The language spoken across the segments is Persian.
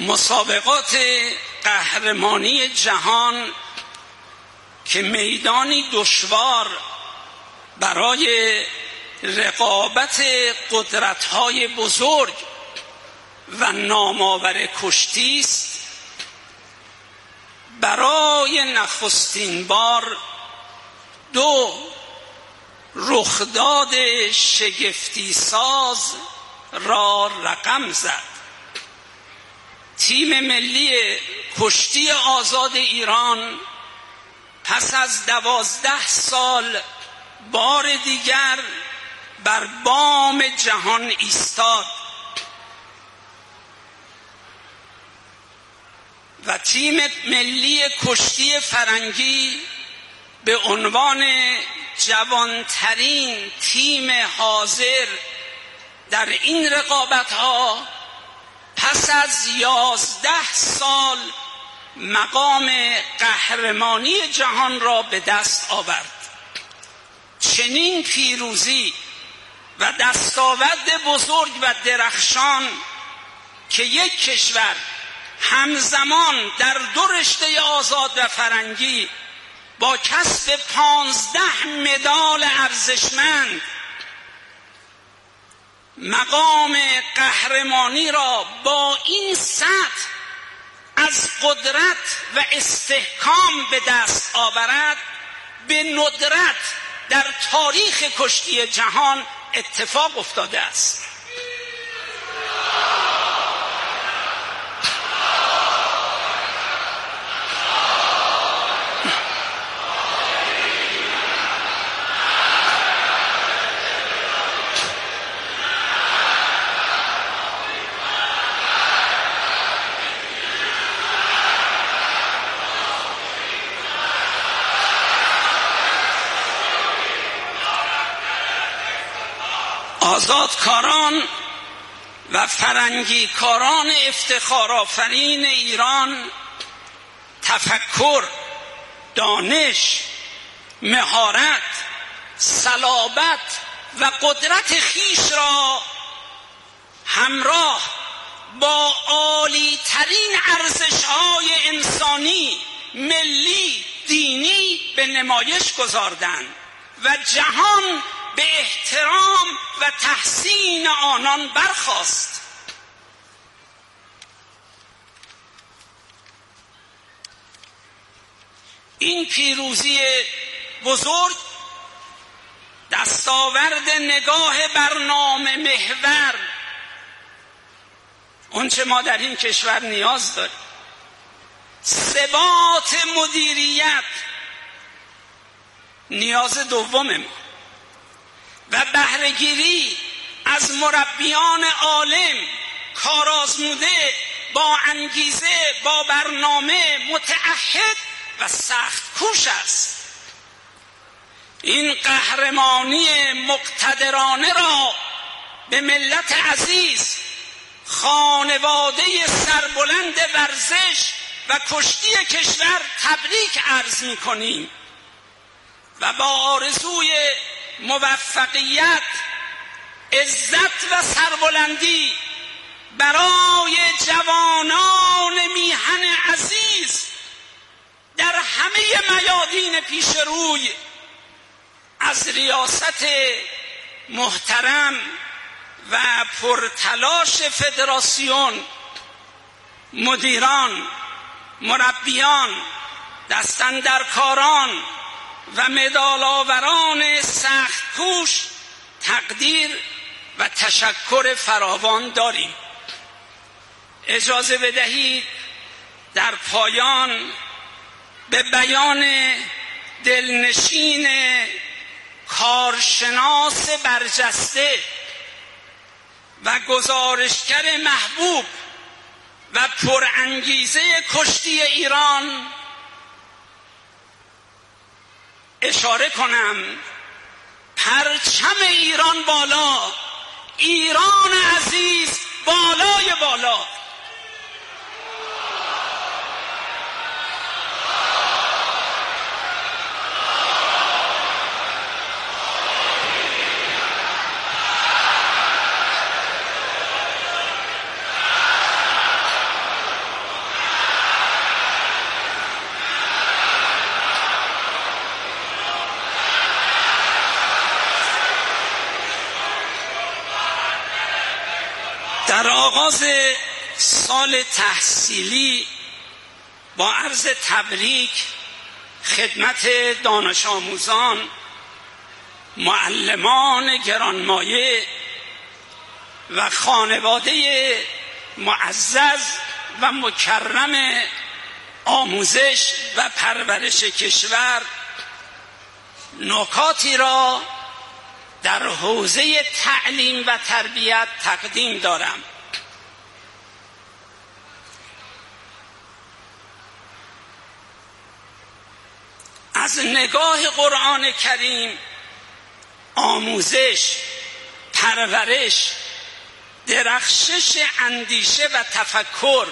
مسابقات قهرمانی جهان که میدانی دشوار برای رقابت قدرت‌های بزرگ و نامآور کشتی است، برای نخستین بار دو رخداد شگفتی ساز را رقم زد. تیم ملی کشتی آزاد ایران پس از 12 سال بار دیگر بر بام جهان ایستاد و تیم ملی کشتی فرنگی به عنوان جوانترین تیم حاضر در این رقابت‌ها پس از 11 سال مقام قهرمانی جهان را به دست آورد. چنین پیروزی و دستاورد بزرگ و درخشان که یک کشور همزمان در دو رشته آزاد و فرنگی با کسب 15 مدال ارزشمند مقام قهرمانی را با این سطح از قدرت و استحکام به دست آورد، به ندرت در تاریخ کشتی جهان اتفاق افتاده است. آزادکاران و فرنگیکاران افتخارآفرین ایران تفکر، دانش، مهارت، صلابت و قدرت خویش را همراه با عالی ترین ارزش‌های انسانی، ملی، دینی به نمایش گذاردند و جهان به احترام و تحسین آنان برخاست. این پیروزی بزرگ دستاورد نگاه برنامه محور، اونچه ما در این کشور نیاز داریم، ثبات مدیریت نیاز دوم ما و بهره‌گیری از مربیان عالم، کارآزموده، با انگیزه، با برنامه، متعهد و سخت کوش است. این قهرمانی مقتدرانه را به ملت عزیز، خانواده سربلند ورزش و کشتی کشور تبریک عرض می‌کنیم و با آرزوی موفقیت، عزت و سربلندی برای جوانان میهن عزیز در همه میادین پیش روی از ریاست محترم و پرتلاش فدراسیون، مدیران، مربیان، دستاندرکاران و مدال‌آوران سخت کوش تقدیر و تشکر فراوان داریم. اجازه بدهید در پایان به بیان دلنشین کارشناس برجسته و گزارشگر محبوب و پرانگیزه کشتی ایران اشاره کنم. پرچم ایران بالا، ایران عزیز بالای بالا. در آغاز سال تحصیلی با عرض تبریک خدمت دانش آموزان، معلمان گرانمایه و خانواده معزز و مکرم آموزش و پرورش کشور نکاتی را در حوزه تعلیم و تربیت تقدیم دارم. از نگاه قرآن کریم آموزش، پرورش، درخشش اندیشه و تفکر،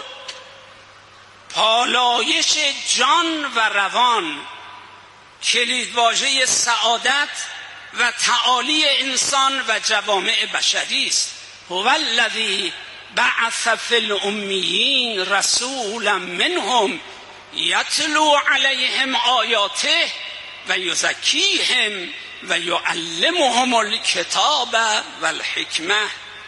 پالایش جان و روان کلیدواژه سعادت و تعالی انسان و جوامع بشری است. هو الذی بعث فی الامیین رسولا منهم یتلو علیهم آیاته و یزکیهم و یعلمهم الکتاب و الحکمه.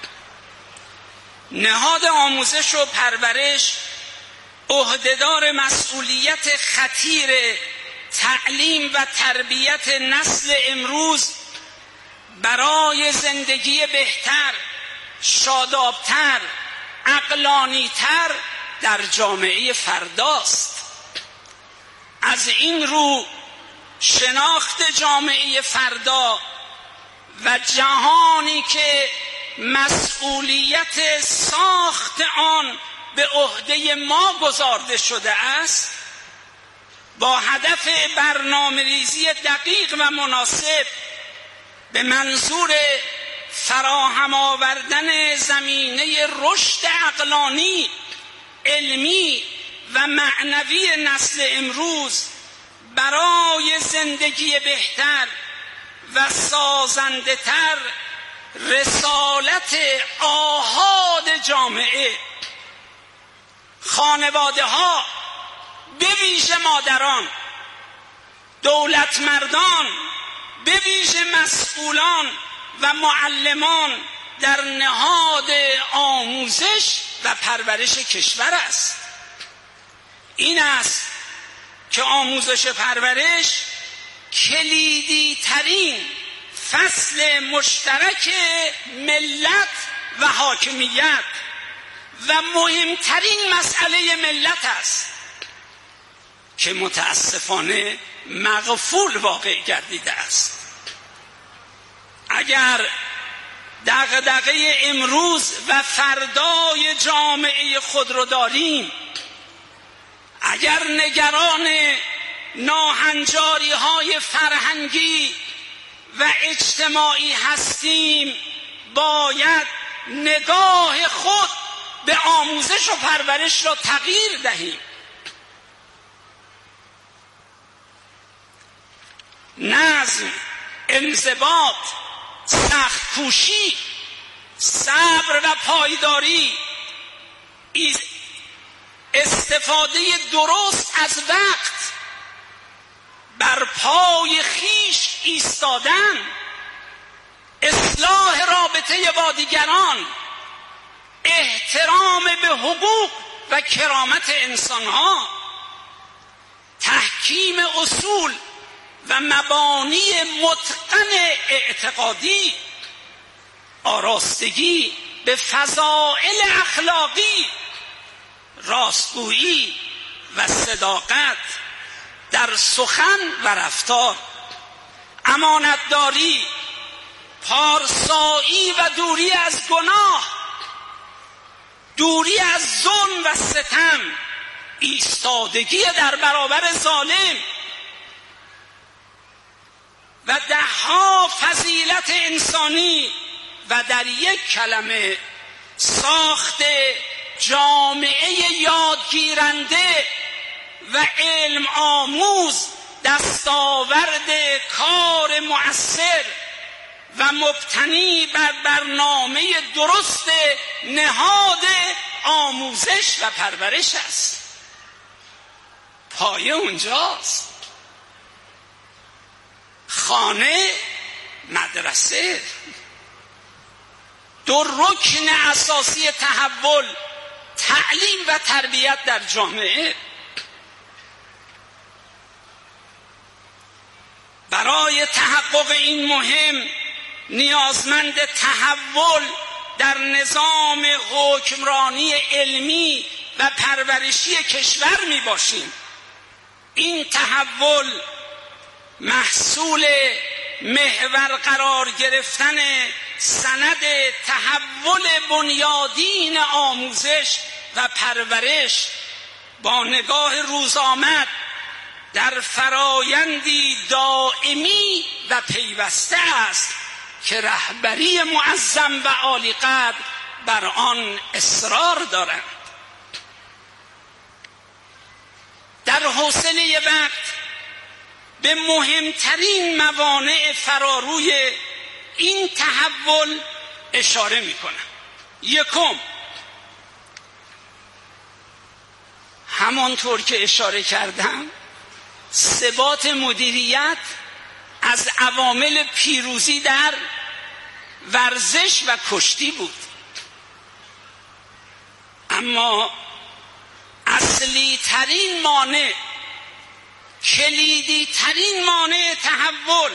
نهاد آموزش و پرورش عهدهدار مسئولیت خطیر تعلیم و تربیت نسل امروز برای زندگی بهتر، شادابتر، عقلانیتر در جامعه فرداست. از این رو شناخت جامعه فردا و جهانی که مسئولیت ساخت آن به عهده ما گذارده شده است، با هدف برنامه‌ریزی دقیق و مناسب به منظور فراهم آوردن زمینه رشد عقلانی، علمی و معنوی نسل امروز برای زندگی بهتر و سازنده‌تر، رسالت آحاد جامعه، خانواده‌ها به ویژه مادران، دولتمردان به ویژه مسئولان و معلمان در نهاد آموزش و پرورش کشور است. این است که آموزش پرورش کلیدی ترین فصل مشترک ملت و حاکمیت و مهمترین مسئله ملت است که متاسفانه مغفول واقع گردیده است. اگر دغدغه امروز و فردای جامعه خود رو داریم، اگر نگران ناهنجاری‌های فرهنگی و اجتماعی هستیم، باید نگاه خود به آموزش و پرورش را تغییر دهیم. نظم، انضباط، سخت کوشی، صبر و پایداری، استفاده درست از وقت، بر پای خویش ایستادن، اصلاح رابطه با دیگران، احترام به حقوق و کرامت انسانها، تحکیم اصول و مبانی متقن اعتقادی، آراستگی به فضائل اخلاقی، راستگویی و صداقت در سخن و رفتار، امانتداری، پارسایی و دوری از گناه، دوری از ظلم و ستم، ایستادگی در برابر ظالم و دهها فضیلت انسانی و در یک کلمه ساخت جامعه یادگیرنده و علم آموز، دستاورد کار مؤثر و مبتنی بر برنامه درست نهاد آموزش و پرورش است. پایه اونجاست. خانه، مدرسه. دو رکن اساسی تحول، تعلیم و تربیت در جامعه. برای تحقق این مهم نیازمند تحول در نظام حکمرانی علمی و پرورشی کشور می باشیم. این تحول محصول محور قرار گرفتن سند تحول بنیادین آموزش و پرورش با نگاه روزآمد در فرایندی دائمی و پیوسته است که رهبری معظم و عالی‌قدر بر آن اصرار دارند. در حوصله وقت به مهمترین موانع فراروی این تحول اشاره می‌کنم. یکم، همانطور که اشاره کردم، ثبات مدیریت از عوامل پیروزی در ورزش و کشتی بود. اما اصلی ترین مانع، کلیدی ترین مانع تحول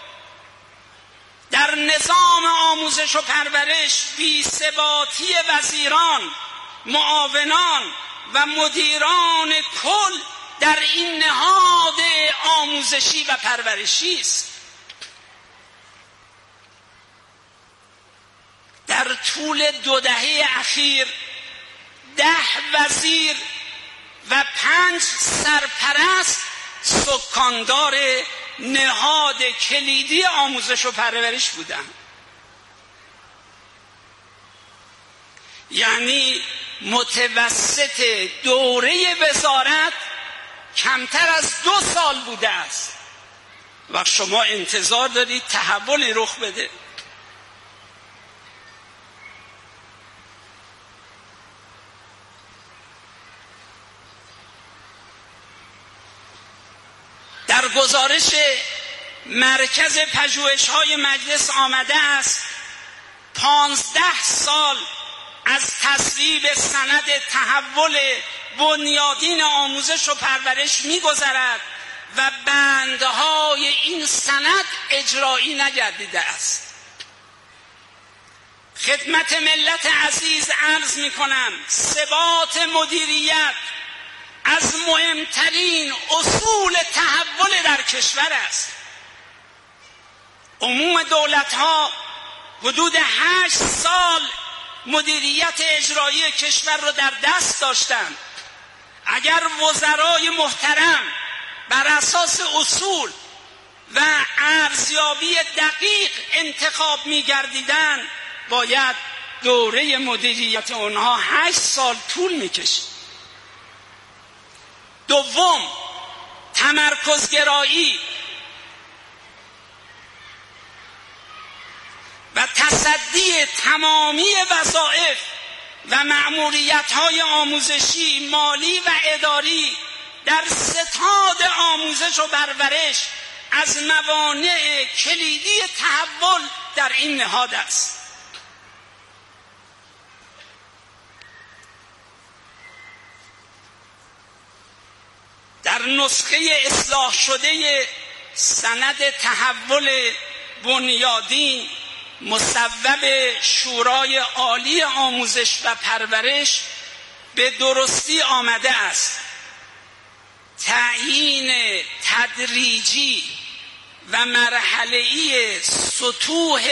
در نظام آموزش و پرورش بی‌ثباتی وزیران، معاونان و مدیران کل در این نهاد آموزشی و پرورشی است. در طول 2 دهه اخیر 10 وزیر و 5 سرپرست سکاندار نهاد کلیدی آموزش و پرورش بودند. یعنی متوسط دوره وزارت کمتر از 2 سال بوده است و شما انتظار دارید تحولی رخ بده. در گزارش مرکز پژوهش‌های مجلس آمده است 15 سال از تصویب سند تحول بنیادین آموزش و پرورش می‌گذرد و بندهای این سند اجرایی نگردیده است. خدمت ملت عزیز عرض می‌کنم ثبات مدیریت از مهمترین اصول تحول در کشور است. عموم دولت‌ها حدود 8 سال مدیریت اجرایی کشور را در دست داشتند. اگر وزرای محترم بر اساس اصول و ارزیابی دقیق انتخاب می‌گردیدند، باید دوره مدیریت آنها 8 سال طول می‌کشید. دوم، تمرکزگرایی و تصدی تمامی وظایف و مأموریت‌های آموزشی، مالی و اداری در ستاد آموزش و پرورش از موانع کلیدی تحول در این نهاد است. در نسخه اصلاح شده سند تحول بنیادین مصوب شورای عالی آموزش و پرورش به درستی آمده است تعیین تدریجی و مرحله‌ای سطوح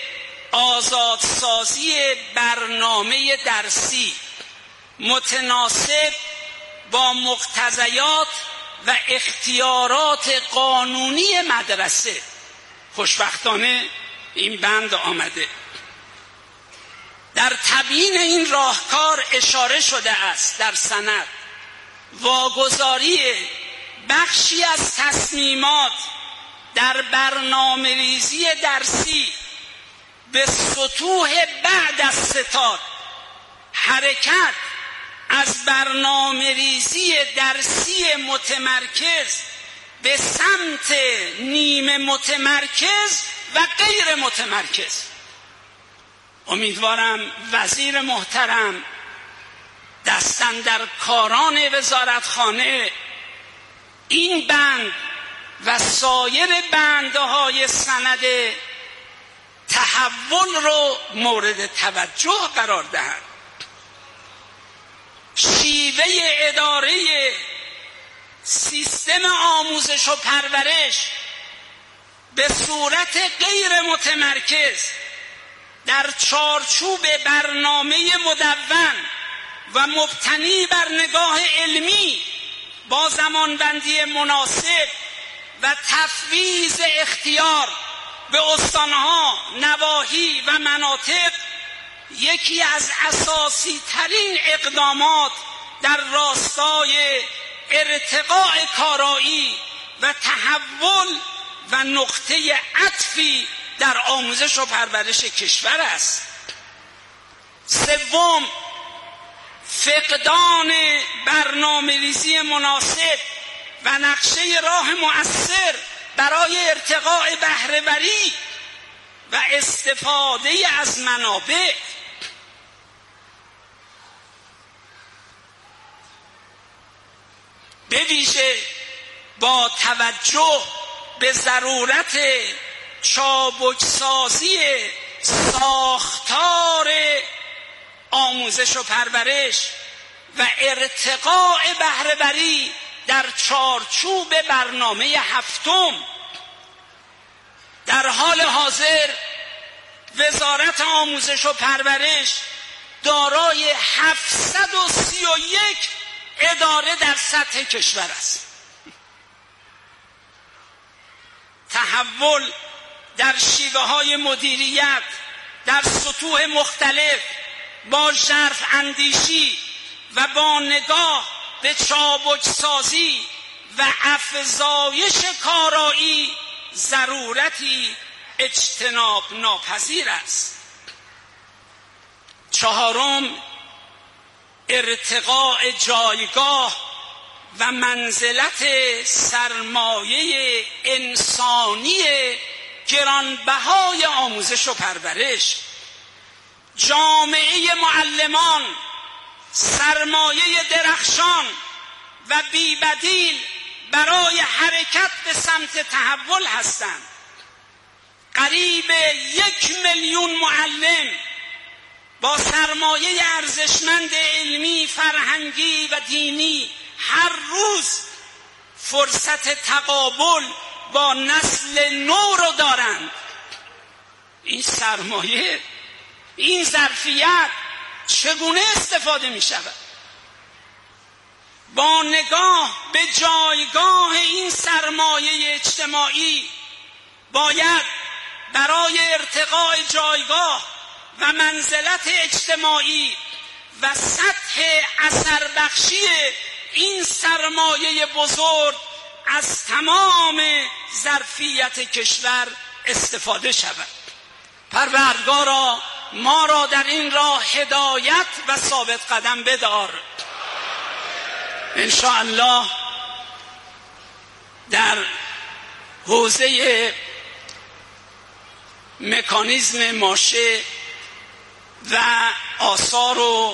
آزادسازی برنامه درسی متناسب با مقتضیات و اختیارات قانونی مدرسه. خوشبختانه این بند آمده. در تبیین این راهکار اشاره شده است در سند واگذاری بخشی از تصمیمات در برنامه‌ریزی درسی به سطوح بعد از ستاد، حرکت از برنامه‌ریزی درسی متمرکز به سمت نیمه متمرکز و غیر متمرکز. امیدوارم وزیر محترم، دستاندرکاران وزارتخانه این بند و سایر بندهای سند تحول رو مورد توجه قرار دهند. شیوه اداره سیستم آموزش و پرورش به صورت غیر متمرکز در چارچوب برنامه مدون و مبتنی بر نگاه علمی با زمانبندی مناسب و تفویض اختیار به استانها، نواحی و مناطق یکی از اساسی ترین اقدامات در راستای ارتقاء کارایی و تحول و نقطه عطفی در آموزش و پرورش کشور است. سوم، فقدان برنامه‌ریزی مناسب و نقشه راه مؤثر برای ارتقاء بهره‌وری و استفاده از منابع. به ویژه با توجه به ضرورت چابکسازی ساختار آموزش و پرورش و ارتقاء بهره‌وری در چارچوب برنامه هفتم، در حال حاضر وزارت آموزش و پرورش دارای 731 اداره در سطح کشور است. تحول در شیوه‌های مدیریت در سطوح مختلف با ژرف اندیشی و با نگاه به چابکسازی و افزایش کارایی ضرورتی اجتناب ناپذیر است. چهارم، ارتقاء جایگاه و منزلت سرمایه انسانی گرانبهای آموزش و پرورش. جامعه معلمان سرمایه درخشان و بی‌بدیل برای حرکت به سمت تحول هستند. قریب 1,000,000 معلم با سرمایه ارزشمند علمی، فرهنگی و دینی هر روز فرصت تقابل با نسل نو رو دارند. این سرمایه، این ظرفیت چگونه استفاده می شود؟ با نگاه به جایگاه این سرمایه اجتماعی باید برای ارتقاء جایگاه و منزلت اجتماعی و سطح اثربخشی این سرمایه بزرگ از تمام ظرفیت کشور استفاده شود. پروردگارا ما را در این راه هدایت و ثابت قدم بدار. انشاءالله در حوزه مکانیزم ماشه و آثار و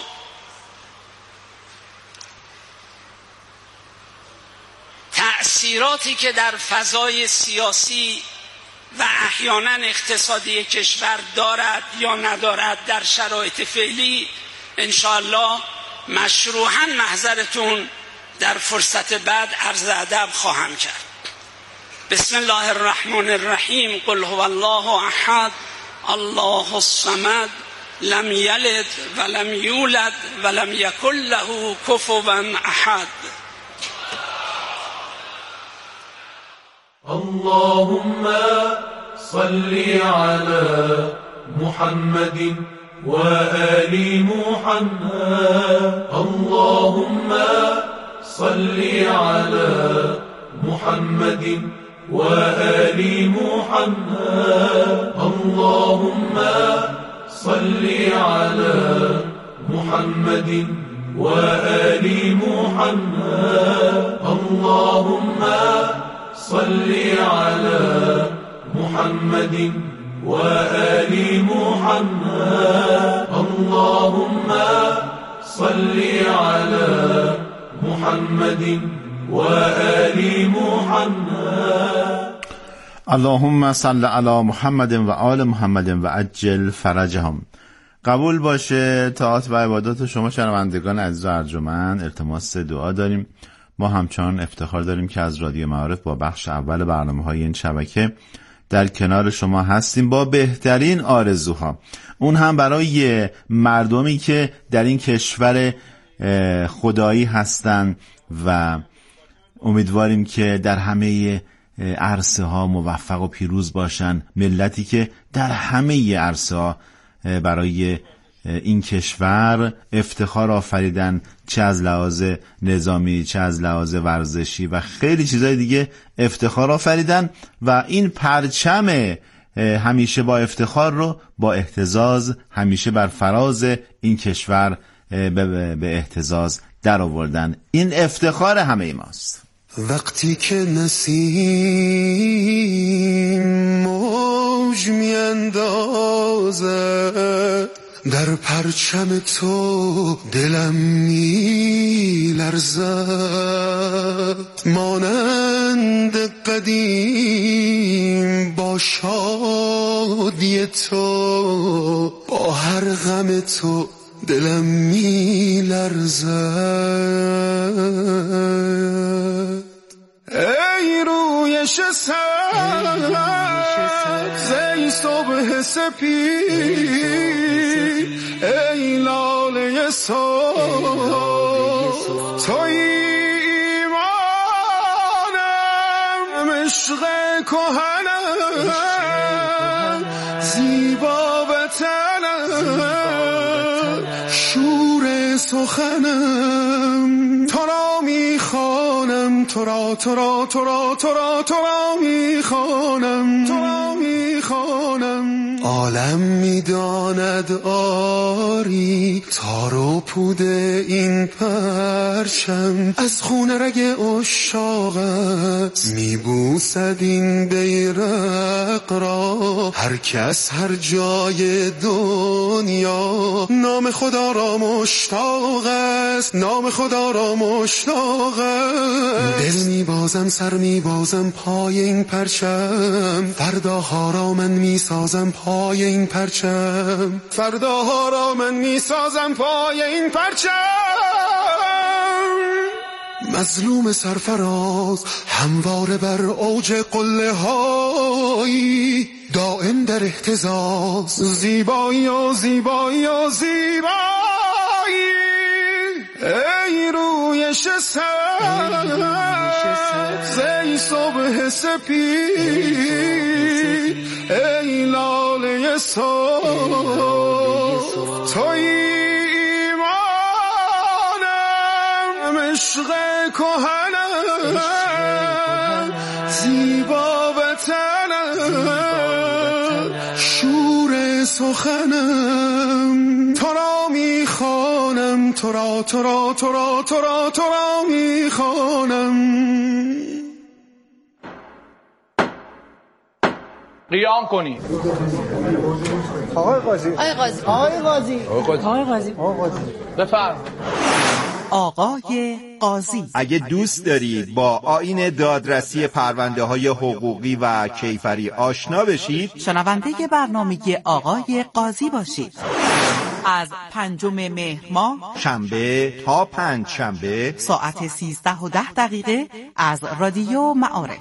تأثیراتی که در فضای سیاسی و احیانا اقتصادی کشور دارد یا ندارد در شرایط فعلی انشاءالله مشروعاً محضرتون در فرصت بعد عرض ادب خواهم کرد. بسم الله الرحمن الرحیم. قل هو الله احد الله الصمد لم یلد ولم یولد ولم یکن له کفوا احد. اللهم صل على محمد وآل محمد. اللهم صل على محمد وآل محمد. اللهم صل على محمد وآل محمد. اللهم صل على محمد وآل محمد اللهم صل على محمد وآل محمد اللهم صل علی محمد و آل محمد و عجل فرجهم. قبول باشه طاعات و عبادات شما شنوندگان عزیز و ارجمند. التماس دعا داریم. ما همچنان افتخار داریم که از رادیو معارف با بخش اول برنامه‌های این شبکه در کنار شما هستیم با بهترین آرزوها، اون هم برای مردمی که در این کشور خدایی هستن و امیدواریم که در همه عرصه ها موفق و پیروز باشن. ملتی که در همه عرصه ها برای این کشور افتخار آفریدن، چه از لحاظ نظامی، چه از لحاظ ورزشی و خیلی چیزای دیگه افتخار آفریدن و این پرچم همیشه با افتخار رو با اهتزاز همیشه بر فراز این کشور به اهتزاز در آوردن. این افتخار همه ماست. وقتی که نسیم موج میاندازد در پرچم تو دلم میلرزد، مانند قدیم با شادی تو، با هر غم تو دلم میلرزد. ای روی سبز ای صبح سپید، ای لاله صبح توی ایمانم، عشق کهنم، زیبا وطنم، شور سخنم، تو را میخوانم، تو را تو را تو را تو را تو را میخوانم، تو را میخوانم. عالم میداند آری تار و پود این پرچم، از خون رگ عشاق است میبوسد این بیرق را هر کس هر جای دنیا. نام خدا را مشتاق است، نام خدا را مشتاق است. دل میبازم، سر میبازم پای این پرچم، فرداها را من میسازم پای این پرچم، فرداها را من میسازم پای این پرچم. مظلوم سرفراز همواره بر اوج قله های، دائم در اهتزاز، زیبایی و زیبایی و زیبایی. ای روی سبز ای صبح سپید، ای لاله صبح توی ایمانم، عشق کهنم، زیبا وطنم، شور سخنم، تو را میخوانم، تو را تو را تو را تو را تو را میخوانم. قیام کنید. آقای قاضی، آقای قاضی، آقای قاضی، آقای قاضی، آقای قاضی، بفرم. آقای قاضی، اگه دوست دارید با آیین دادرسی پرونده های حقوقی و کیفری آشنا بشید، شنونده برنامه آقای قاضی باشید. از 5 مهر ماه شنبه تا 5 شنبه ساعت 13:10 از رادیو معارف.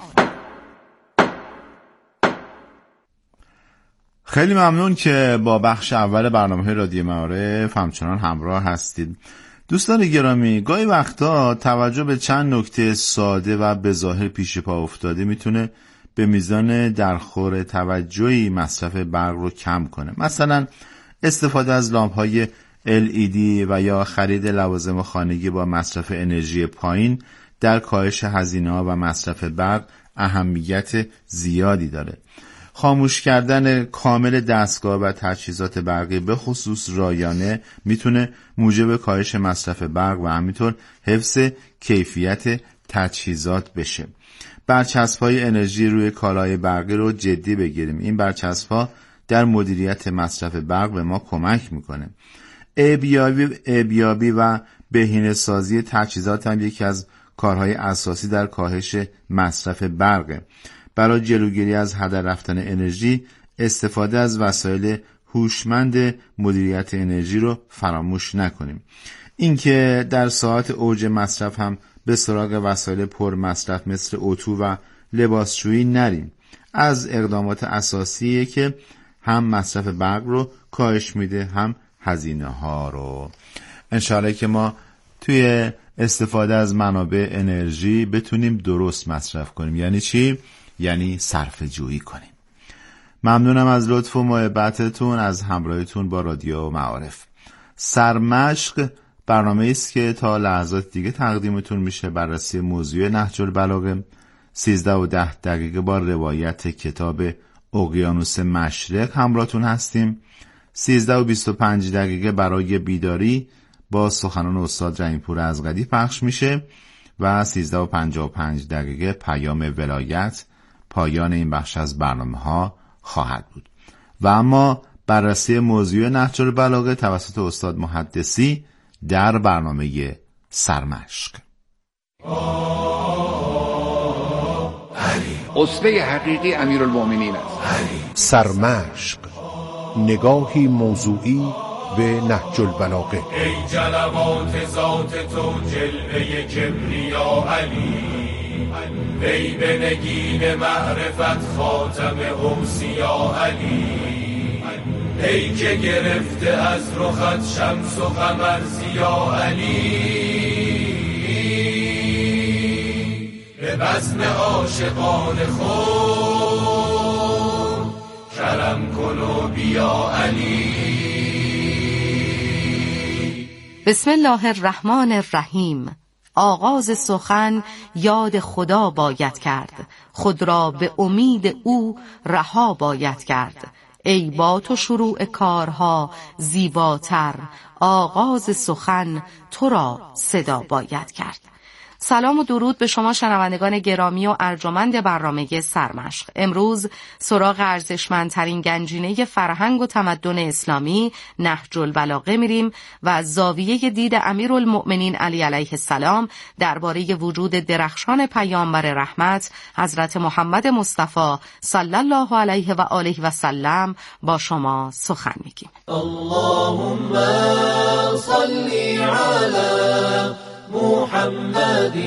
خیلی ممنون که با بخش اول برنامه رادیو معارف همچنان همراه هستید. دوستان گرامی، گاهی وقتا توجه به چند نکته ساده و به ظاهر پیش پا افتاده میتونه به میزان درخور توجهی مصرف برق رو کم کنه. مثلا استفاده از لامپ‌های LED و یا خرید لوازم خانگی با مصرف انرژی پایین در کاهش هزینه‌ها و مصرف برق اهمیت زیادی داره. خاموش کردن کامل دستگاه و تجهیزات برقی به خصوص رایانه میتونه موجب کاهش مصرف برق و همینطور حفظ کیفیت تجهیزات بشه. برچسب‌های انرژی روی کالای برقی رو جدی بگیریم. این برچسب‌ها در مدیریت مصرف برق به ما کمک میکنه. ارزیابی و بهینه‌سازی تجهیزات هم یکی از کارهای اساسی در کاهش مصرف برقه. برای جلوگیری از هدر رفتن انرژی، استفاده از وسایل هوشمند مدیریت انرژی رو فراموش نکنیم. اینکه در ساعات اوج مصرف هم به سراغ وسایل پر مصرف مثل اتو و لباسشویی نریم. از اقدامات اساسیه که هم مصرف برق رو کاهش میده، هم هزینه ها رو. انشاءالله که ما توی استفاده از منابع انرژی بتونیم درست مصرف کنیم. یعنی چی؟ یعنی صرفه جویی کنیم. ممنونم از لطف و محبتتون، از همراهیتون با رادیو معارف. سرمشق برنامه است که تا لحظات دیگه تقدیمتون میشه. بررسی موضوع نهج البلاغه، 13:10 با روایت کتاب اقیانوس مشرق همراهتون هستیم. 13:25 برای بیداری با سخنان استاد رحیم‌پور ازغدی پخش میشه و 13:55 پیام ولایت پایان این بخش از برنامه ها خواهد بود. و اما بررسی موضوع نهج البلاغه توسط استاد محدثی در برنامه سرمشق. اسوه حقیقی امیرالمومنین است. سرمشق، نگاهی موضوعی به نهج البلاغه. ای جلوات ذات تو جلوه کبریا علی، ای به نگین معرفت خاتم اوصیا علی، ای که گرفته از رخت شمس و قمر ضیا علی، به بزم عاشقان خود کرم کن و بیا علی. بسم الله الرحمن الرحیم. آغاز سخن یاد خدا باید کرد، خود را به امید او رها باید کرد. ای با تو شروع کارها زیباتر، آغاز سخن تو را صدا باید کرد. سلام و درود به شما شنوندگان گرامی و ارجمند برنامه سرمشق. امروز سراغ ارزشمندترین گنجینه فرهنگ و تمدن اسلامی نهج البلاغه میریم و از زاویه دید امیرالمؤمنین علی علیه السلام درباره وجود درخشان پیامبر رحمت حضرت محمد مصطفی صلی الله علیه و آله و سلم با شما سخن میگیم. اللهم صلی علی محمد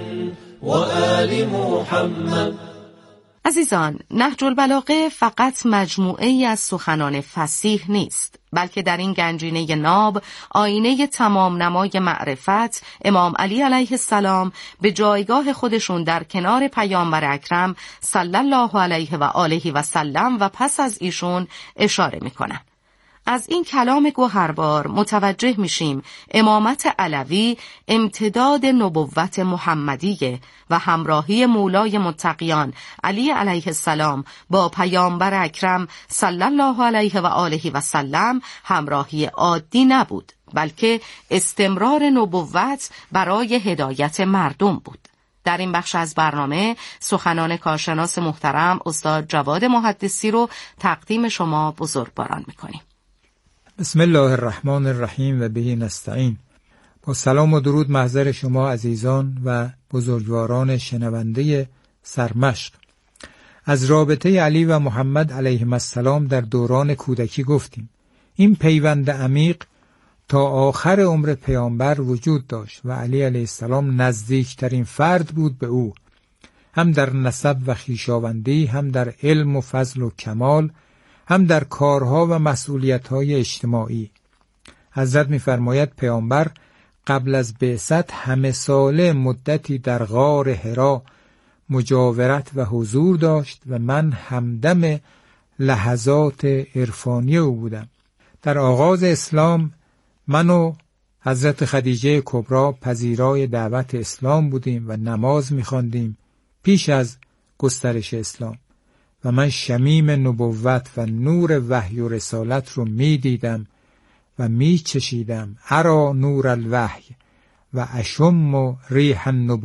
و آل محمد. عزیزان، نهج البلاغه فقط مجموعه ای از سخنان فصیح نیست، بلکه در این گنجینه ناب آینه تمام نمای معرفت امام علی علیه السلام به جایگاه خودشون در کنار پیامبر اکرم صلی الله علیه و آله و سلم و پس از ایشون اشاره میکنن. از این کلام گوهربار متوجه میشیم امامت علوی امتداد نبوت محمدیه و همراهی مولای متقیان علی علیه السلام با پیامبر اکرم صلی الله علیه و آله و سلم همراهی عادی نبود، بلکه استمرار نبوت برای هدایت مردم بود. در این بخش از برنامه سخنان کارشناس محترم استاد جواد محدثی رو تقدیم شما بزرگواران میکنیم. بسم الله الرحمن الرحیم و به نستعین. با سلام و درود محضر شما عزیزان و بزرگواران شنونده سرمشق. از رابطه علی و محمد علیهم السلام در دوران کودکی گفتیم. این پیوند عمیق تا آخر عمر پیامبر وجود داشت و علی علیه السلام نزدیکترین فرد بود به او، هم در نسب و خویشاوندی، هم در علم و فضل و کمال، هم در کارها و مسئولیت‌های اجتماعی. حضرت می‌فرماید پیامبر قبل از بعثت همه ساله مدتی در غار حرا مجاورت و حضور داشت و من همدم لحظات عرفانی او بودم. در آغاز اسلام من و حضرت خدیجه کبری پذیرای دعوت اسلام بودیم و نماز می‌خواندیم پیش از گسترش اسلام و من شمیم نبوت و نور وحی و رسالت رو می دیدم و می چشیدم. ارا نور الوحی و اشم ریح النبوت